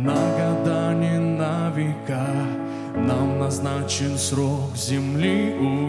на года, не на века, нам назначен срок земли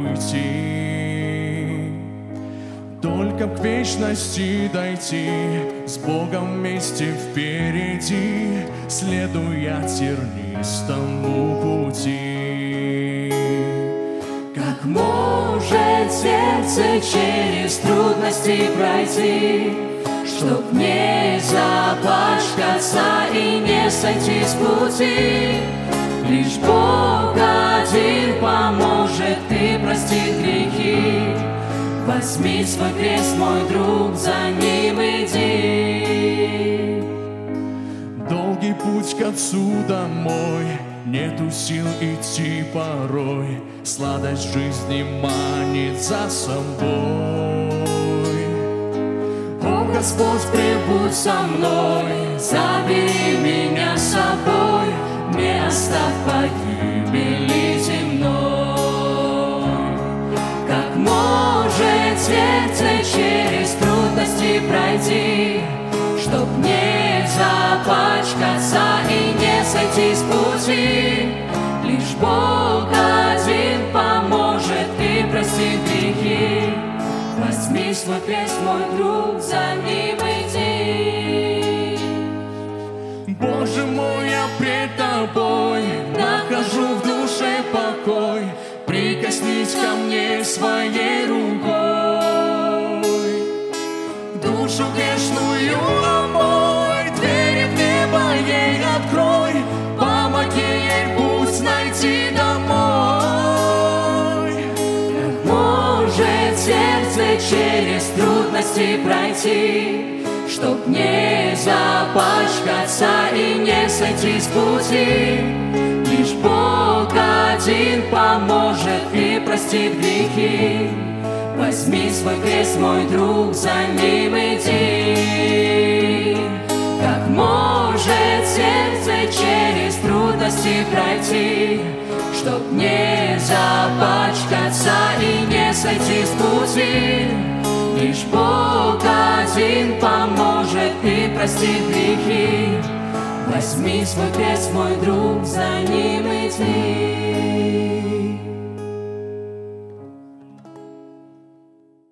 уйти. Только к вечности дойти, с Богом вместе впереди, следуя тернистому пути. Как может сердце через трудности пройти, чтоб не запачкаться и не сойти с пути? Лишь Бог один поможет и простит грехи. Возьми свой крест, мой друг, за ним иди. Долгий путь к Отцу домой, нету сил идти порой, сладость жизни манит за собой. О, Господь, пребудь со мной, забери меня с собой, не оставь погибели земной. Как может сердце через трудности пройти, чтоб не запачкаться и не сойти с пути? Лишь Бог один поможет и простит грехи. Возьми свой крест, мой друг, за ним иди. Боже мой, я пред Тобой, нахожу в душе покой, прикоснись ко мне своей рукой. Душу грешную омой, двери в небо ей открой, помоги ей путь найти домой. Как может сердце через трудности пройти, чтоб не запачкаться и не сойти с пути? Лишь Бог один поможет и простит грехи. Возьми свой крест, мой друг, за ним иди. Как может сердце через трудности пройти, чтоб не запачкаться и не сойти с пути? Лишь Бог один поможет и простит грехи. Возьми свой крест, мой друг, за ним иди.